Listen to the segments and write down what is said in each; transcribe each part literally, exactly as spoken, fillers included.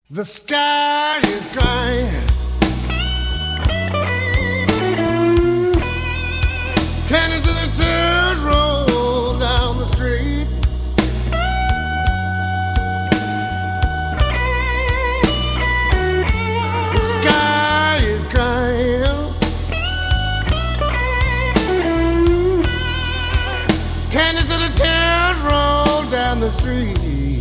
The sky is crying. Can you see the tears roll down the street? The sky is crying. Can you see the tears roll down the street?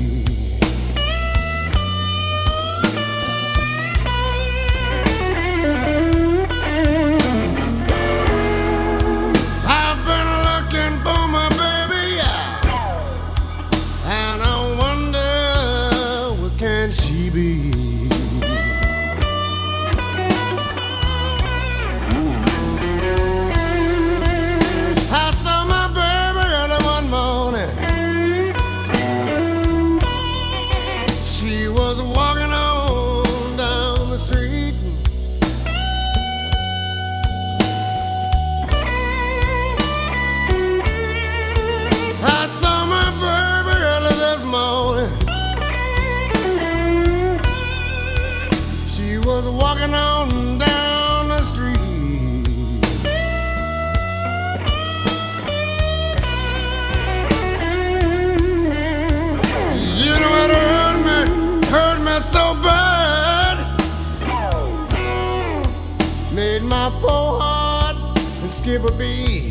She be I saw my baby early one morning. She was walking on down the street. I saw my baby early this morning. She was walking on down the street. You know what hurt me, hurt me so bad, made my poor heart skip a beat.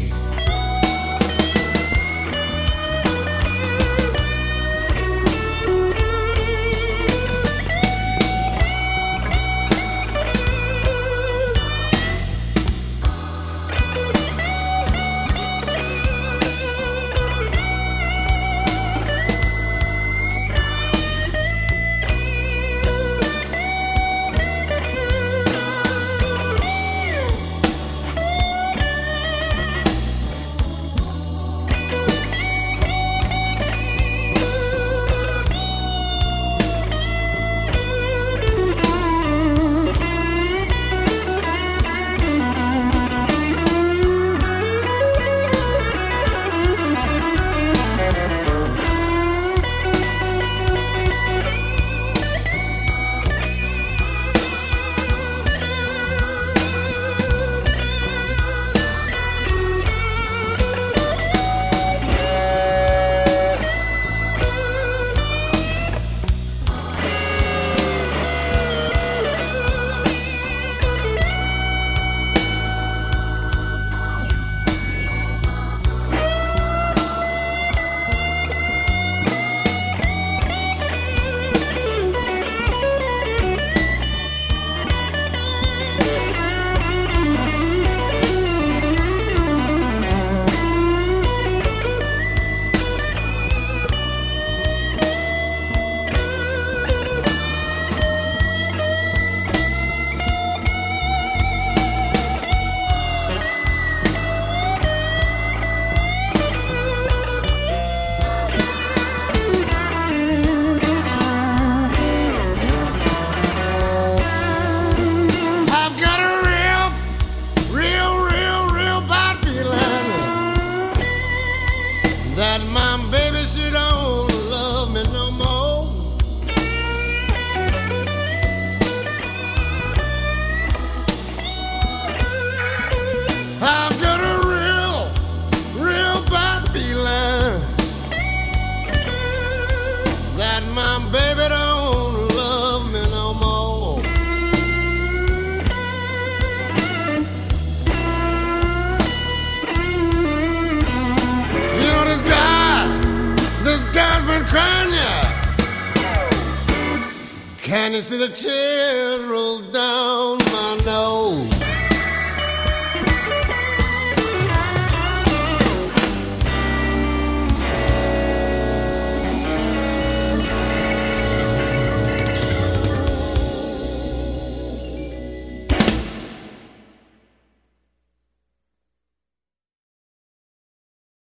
That my baby, she don't love me no more. I've got a real, real bad feeling that my baby don't love me no more. This guy's been crying, yeah. Can you see the tears roll down my nose?